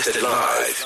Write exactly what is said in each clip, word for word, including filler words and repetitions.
Broadcasted live.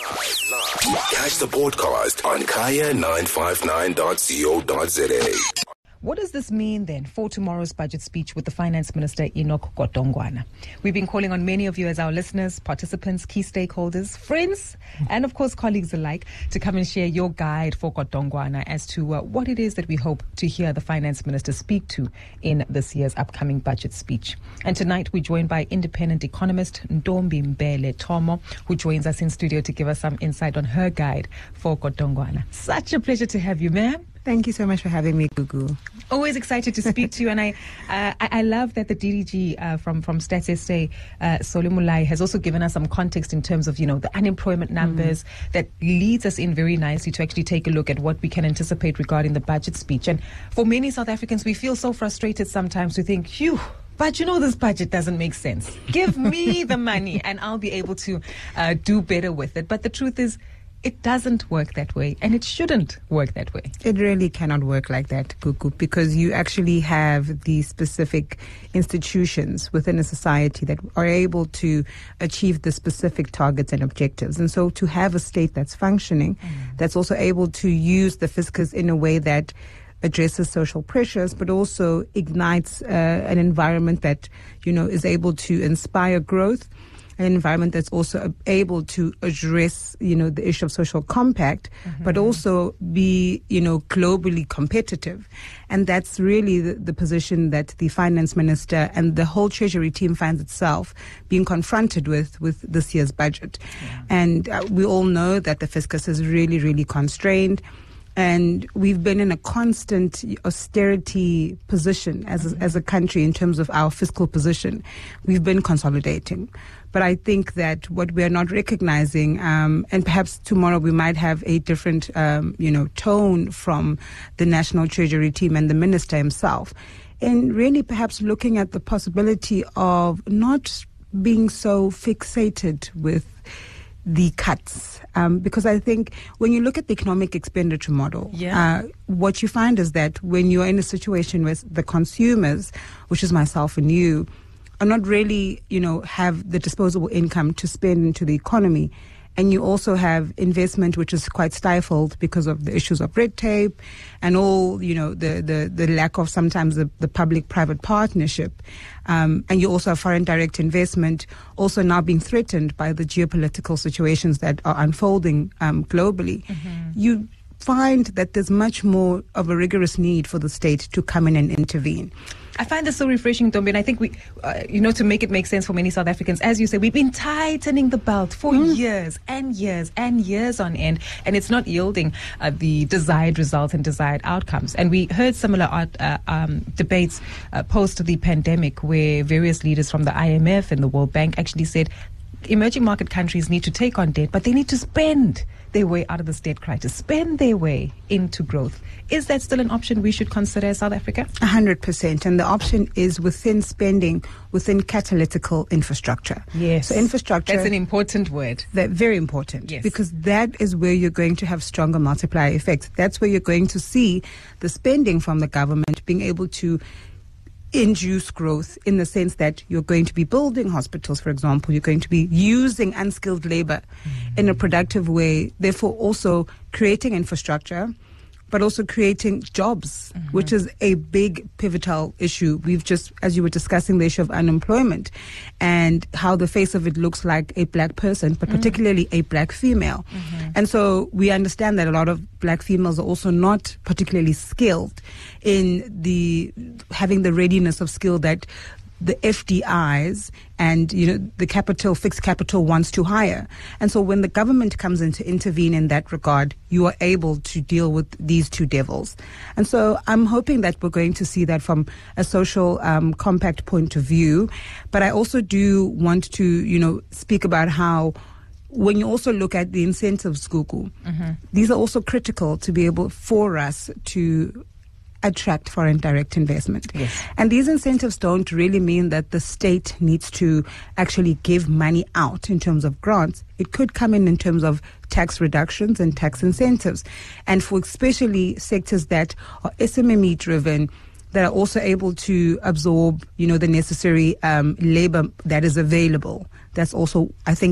Catch the podcast on kaya nine five nine dot co dot za. What does this mean then for tomorrow's budget speech with the Finance Minister, Enoch Godongwana? We've been calling on many of you as our listeners, participants, key stakeholders, friends, and of course colleagues alike to come and share your guide for Godongwana as to uh, what it is that we hope to hear the Finance Minister speak to in this year's upcoming budget speech. And tonight we're joined by independent economist Ntombi Mbele Tomo, who joins us in studio to give us some insight on her guide for Godongwana. Such a pleasure to have you, ma'am. Thank you so much for having me, Gugu. Always excited to speak to you, and I, uh, I, I love that the D D G uh, from from Stats S A, uh, Solomulai, has also given us some context in terms of you know the unemployment numbers mm. that leads us in very nicely to actually take a look at what we can anticipate regarding the budget speech. And for many South Africans, we feel so frustrated sometimes to think, phew. But you know, this budget doesn't make sense. Give me the money, and I'll be able to uh, do better with it. But the truth is, it doesn't work that way, and it shouldn't work that way. It really cannot work like that, Gugu, because you actually have these specific institutions within a society that are able to achieve the specific targets and objectives. And so to have a state that's functioning, mm. that's also able to use the fiscus in a way that addresses social pressures, but also ignites uh, an environment that, you know, is able to inspire growth, an environment that's also able to address, you know, the issue of social compact, mm-hmm. but also be, you know, globally competitive. And that's really the, the position that the finance minister and the whole treasury team finds itself being confronted with, with this year's budget. Yeah. And uh, we all know that the fiscus is really, really constrained. And we've been in a constant austerity position as a, as a country in terms of our fiscal position. We've been consolidating. But I think that what we are not recognizing, um, and perhaps tomorrow we might have a different, um, you know, tone from the National Treasury team and the minister himself, and really perhaps looking at the possibility of not being so fixated with the cuts, um, because I think when you look at the economic expenditure model, yeah. uh, what you find is that when you're in a situation where the consumers, which is myself and you, are not really, you know, have the disposable income to spend into the economy, and you also have investment which is quite stifled because of the issues of red tape and all, you know, the, the, the lack of sometimes the, the public-private partnership. Um, and you also have foreign direct investment also now being threatened by the geopolitical situations that are unfolding um, globally. Mm-hmm. You find that there's much more of a rigorous need for the state to come in and intervene. I find this so refreshing, Ntombi, and I think we, uh, you know, to make it make sense for many South Africans, as you say, we've been tightening the belt for mm. years and years and years on end, and it's not yielding uh, the desired results and desired outcomes. And we heard similar uh, um, debates uh, post the pandemic, where various leaders from the I M F and the World Bank actually said emerging market countries need to take on debt, but they need to spend their way out of this debt crisis, spend their way into growth. Is that still an option we should consider as South Africa? A hundred percent. And the option is within spending, within catalytical infrastructure. Yes. So infrastructure. That's an important word. That very important. Yes. Because that is where you're going to have stronger multiplier effects. That's where you're going to see the spending from the government being able to induce growth, in the sense that you're going to be building hospitals, for example. You're going to be using unskilled labor mm-hmm. in a productive way, therefore also creating infrastructure, but also creating jobs, mm-hmm. which is a big pivotal issue. We've just, as you were discussing, the issue of unemployment and how the face of it looks like a black person, but mm-hmm. particularly a black female. Mm-hmm. And so we understand that a lot of black females are also not particularly skilled in the having the readiness of skill that the F D Is and, you know, the capital, fixed capital wants to hire. And so when the government comes in to intervene in that regard, you are able to deal with these two devils. And so I'm hoping that we're going to see that from a social um, compact point of view. But I also do want to, you know, speak about how when you also look at the incentives, Gugu, mm-hmm. these are also critical to be able for us to attract foreign direct investment. Yes. And these incentives don't really mean that the state needs to actually give money out in terms of grants. It could come in in terms of tax reductions and tax incentives. And for especially sectors that are S M M E driven, that are also able to absorb, you know, the necessary um, labor that is available. That's also, I think,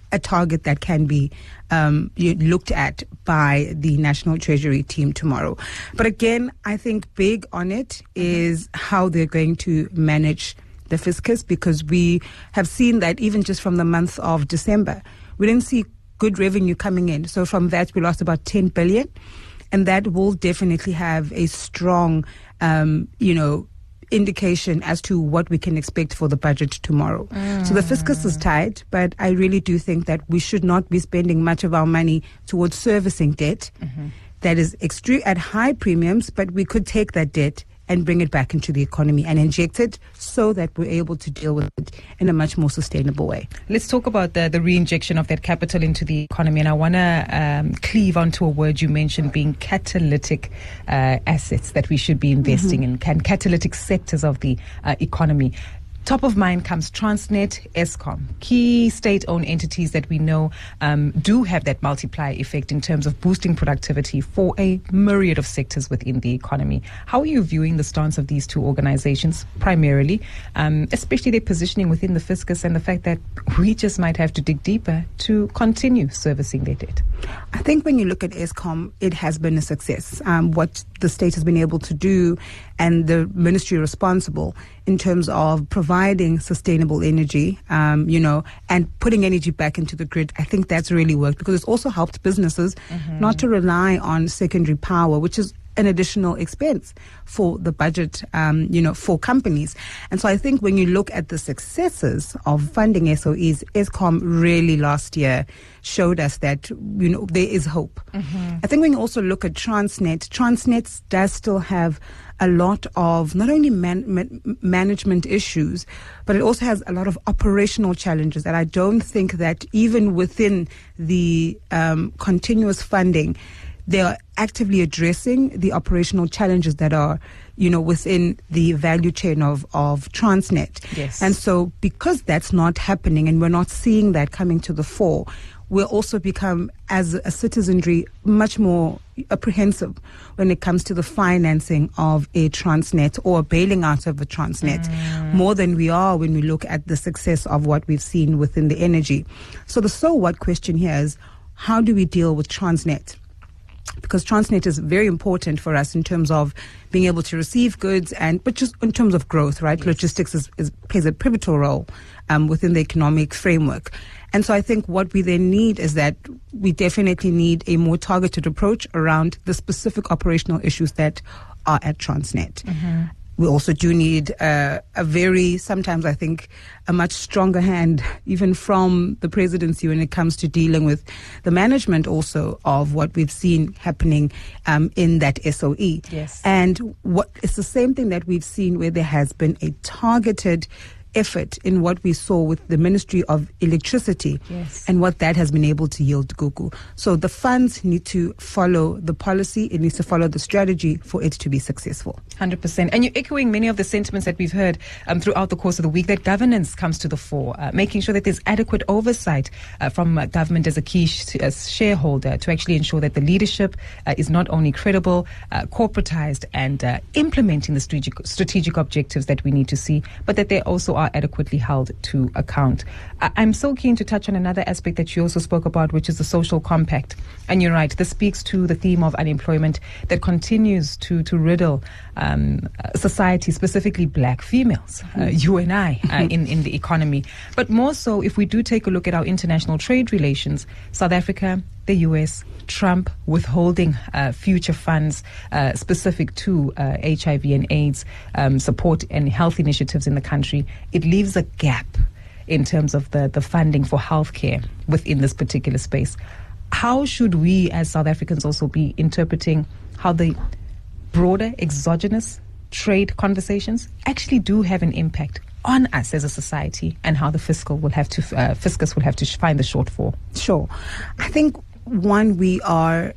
a target that can be um, looked at by the National Treasury team tomorrow. But again, I think big on it is how they're going to manage the fiscus, because we have seen that even just from the month of December, we didn't see good revenue coming in. So from that, we lost about ten billion, and that will definitely have a strong, um, you know, indication as to what we can expect for the budget tomorrow. Mm. So the fiscus is tight, but I really do think that we should not be spending much of our money towards servicing debt mm-hmm. that is extreme at high premiums, but we could take that debt and bring it back into the economy and inject it so that we're able to deal with it in a much more sustainable way. Let's talk about the, the re-injection of that capital into the economy. And I want to um, cleave onto a word you mentioned, being catalytic uh, assets that we should be investing mm-hmm. in, can catalytic sectors of the uh, economy. Top of mind comes Transnet, Eskom, key state-owned entities that we know um, do have that multiplier effect in terms of boosting productivity for a myriad of sectors within the economy. How are you viewing the stance of these two organizations primarily, um, especially their positioning within the fiscus and the fact that we just might have to dig deeper to continue servicing their debt? I think when you look at Eskom, it has been a success. Um, what the state has been able to do and the ministry responsible in terms of providing sustainable energy, um, you know, and putting energy back into the grid, I think that's really worked, because it's also helped businesses mm-hmm. not to rely on secondary power, which is an additional expense for the budget, um, you know, for companies. And so I think when you look at the successes of funding S O Es, Eskom really last year showed us that, you know, there is hope. Mm-hmm. I think when you also look at Transnet, Transnet does still have a lot of not only man, man, management issues, but it also has a lot of operational challenges that I don't think that even within the um, continuous funding, they are actively addressing the operational challenges that are, you know, within the value chain of, of Transnet. Yes. And so because that's not happening and we're not seeing that coming to the fore, we'll also become, as a citizenry, much more apprehensive when it comes to the financing of a Transnet or bailing out of a Transnet, mm. more than we are when we look at the success of what we've seen within the energy. So the so what question here is, how do we deal with Transnet? Because Transnet is very important for us in terms of being able to receive goods, and but just in terms of growth, right? Yes. Logistics is, is, plays a pivotal role um, within the economic framework. And so I think what we then need is that we definitely need a more targeted approach around the specific operational issues that are at Transnet. Mm-hmm. We also do need uh, a very, sometimes I think, a much stronger hand, even from the presidency, when it comes to dealing with the management also of what we've seen happening um, in that S O E. Yes. And what it's the same thing that we've seen where there has been a targeted effort in what we saw with the Ministry of Electricity, yes. and what that has been able to yield Gugu. So the funds need to follow the policy, it needs to follow the strategy for it to be successful. one hundred percent. And you're echoing many of the sentiments that we've heard um, throughout the course of the week, that governance comes to the fore, uh, making sure that there's adequate oversight uh, from uh, government as a key sh- uh, shareholder to actually ensure that the leadership uh, is not only credible, uh, corporatized, and uh, implementing the strategic, strategic objectives that we need to see, but that they also are adequately held to account. I- I'm so keen to touch on another aspect that you also spoke about, which is the social compact. And you're right, this speaks to the theme of unemployment that continues to, to riddle um, society, specifically black females, uh, you and I, uh, in, in the economy. But more so, if we do take a look at our international trade relations, South Africa, the U S, Trump withholding uh, future funds uh, specific to uh, H I V and AIDS um, support and health initiatives in the country, it leaves a gap in terms of the, the funding for healthcare within this particular space. How should we as South Africans also be interpreting how the broader exogenous trade conversations actually do have an impact on us as a society, and how the fiscal will have to uh, fiscus will have to sh- find the shortfall? Sure. I think, one, we are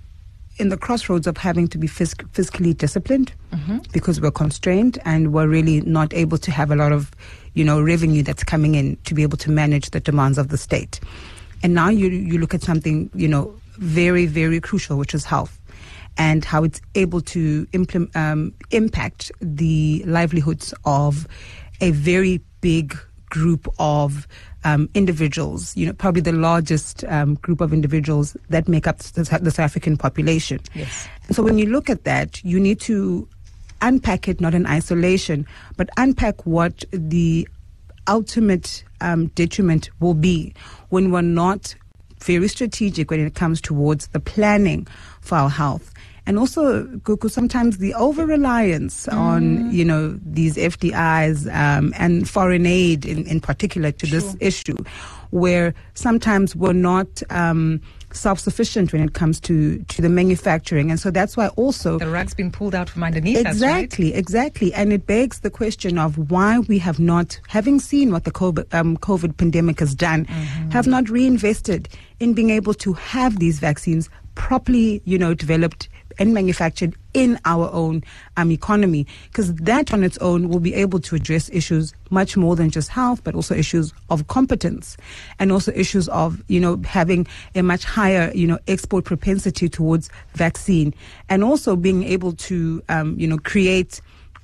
in the crossroads of having to be fisc- fiscally disciplined mm-hmm. because we're constrained and we're really not able to have a lot of, you know, revenue that's coming in to be able to manage the demands of the state. And now you you look at something, you know, very, very crucial, which is health, and how it's able to implement, um, impact the livelihoods of a very big group of um, individuals, you know, probably the largest um, group of individuals that make up the, the South African population. Yes. So when you look at that, you need to unpack it not in isolation, but unpack what the ultimate um, detriment will be when we're not very strategic when it comes towards the planning for our health. And also, Gugu, sometimes the over-reliance mm. on, you know, these F D Is um, and foreign aid in, in particular to sure. this issue, where sometimes we're not um, self-sufficient when it comes to, to the manufacturing. And so that's why also... The rug's been pulled out from underneath exactly, us, right? Exactly, exactly. And it begs the question of why we have not, having seen what the COVID, um, COVID pandemic has done, mm-hmm. have not reinvested in being able to have these vaccines properly, you know, developed and manufactured in our own um, economy, because that on its own will be able to address issues much more than just health, but also issues of competence and also issues of, you know, having a much higher, you know, export propensity towards vaccine, and also being able to, um, you know, create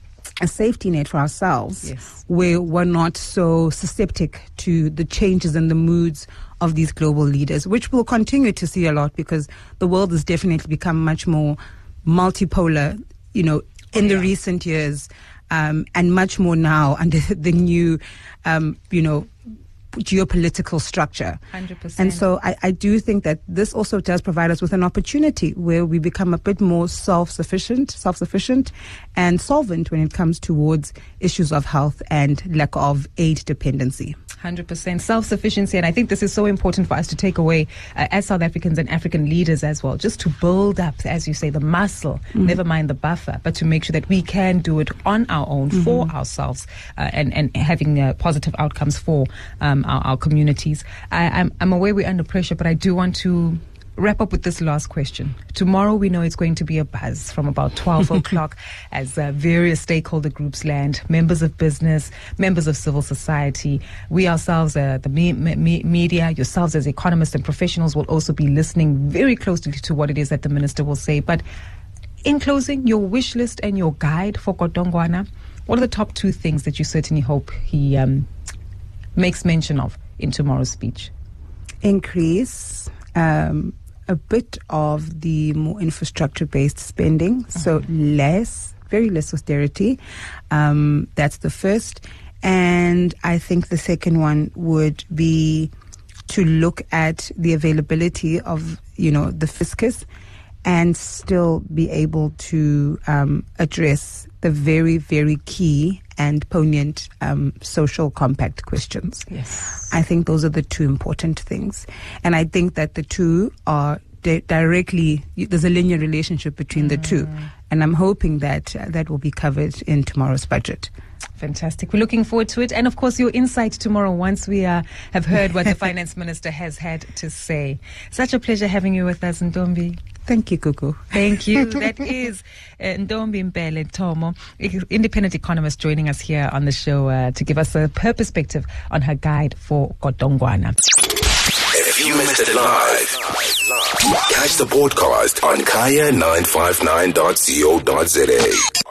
a safety net for ourselves yes. where we're not so susceptible to the changes in the moods of these global leaders, which we'll continue to see a lot because the world has definitely become much more multipolar, you know, in oh, yeah. the recent years, um, and much more now under the new, um, you know, geopolitical structure. one hundred percent. And so I, I do think that this also does provide us with an opportunity where we become a bit more self-sufficient, self-sufficient and solvent when it comes towards issues of health and lack of aid dependency. one hundred percent self-sufficiency, and I think this is so important for us to take away uh, as South Africans and African leaders as well, just to build up, as you say, the muscle, mm-hmm. never mind the buffer, but to make sure that we can do it on our own mm-hmm. for ourselves uh, and, and having uh, positive outcomes for um, our, our communities. I, I'm, I'm aware we're under pressure, but I do want to wrap up with this last question. Tomorrow we know it's going to be a buzz from about twelve o'clock as uh, various stakeholder groups land, members of business, members of civil society. We ourselves, uh, the me- me- media, yourselves as economists and professionals will also be listening very closely to what it is that the minister will say. But in closing, your wish list and your guide for Godongwana, what are the top two things that you certainly hope he um, makes mention of in tomorrow's speech? Increase um, a bit of the more infrastructure-based spending, mm-hmm. so less, very less austerity. Um, that's the first. And I think the second one would be to look at the availability of, you know, the fiscus and still be able to um, address the very, very key and poignant um, social compact questions. Yes. I think those are the two important things. And I think that the two are di- directly, there's a linear relationship between mm. the two. And I'm hoping that uh, that will be covered in tomorrow's budget. Fantastic. We're looking forward to it. And of course, your insight tomorrow once we uh, have heard what the finance minister has had to say. Such a pleasure having you with us, Ntombi. Thank you, Kuku. Thank you. That is uh, Ntombi Mpele Tomo, independent economist, joining us here on the show uh, to give us a, her perspective on her guide for Godongwana. If you missed it live, catch the podcast on kaya nine five nine dot co dot za.